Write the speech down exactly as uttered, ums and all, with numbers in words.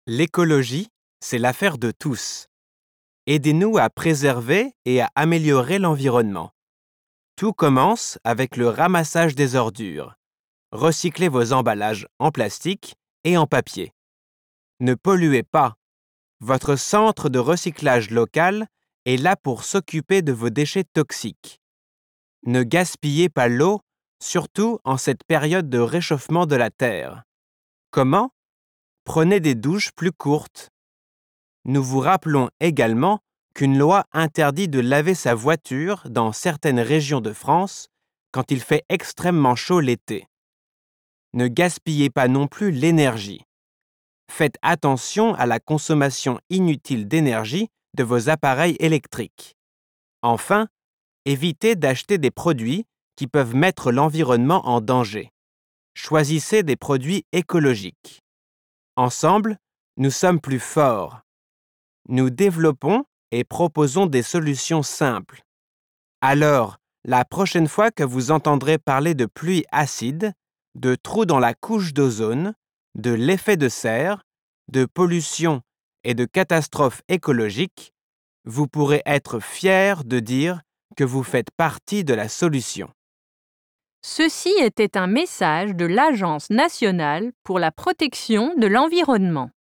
L'écologie, c'est l'affaire de tous. Aidez-nous à préserver et à améliorer l'environnement. Tout commence avec le ramassage des ordures. Recyclez vos emballages en plastique et en papier. Ne polluez pas. Votre centre de recyclage local est là pour s'occuper de vos déchets toxiques. Ne gaspillez pas l'eau, surtout en cette période de réchauffement de la Terre. Comment? Prenez des douches plus courtes. Nous vous rappelons également qu'une loi interdit de laver sa voiture dans certaines régions de France quand il fait extrêmement chaud l'été. Ne gaspillez pas non plus l'énergie. Faites attention à la consommation inutile d'énergie de vos appareils électriques. Enfin, évitez d'acheter des produits qui peuvent mettre l'environnement en danger. Choisissez des produits écologiques. Ensemble, nous sommes plus forts. Nous développons et proposons des solutions simples. Alors, la prochaine fois que vous entendrez parler de pluie acide, de trous dans la couche d'ozone, de l'effet de serre, de pollution et de catastrophes écologiques, vous pourrez être fiers de dire que vous faites partie de la solution. Ceci était un message de l'Agence nationale pour la protection de l'environnement.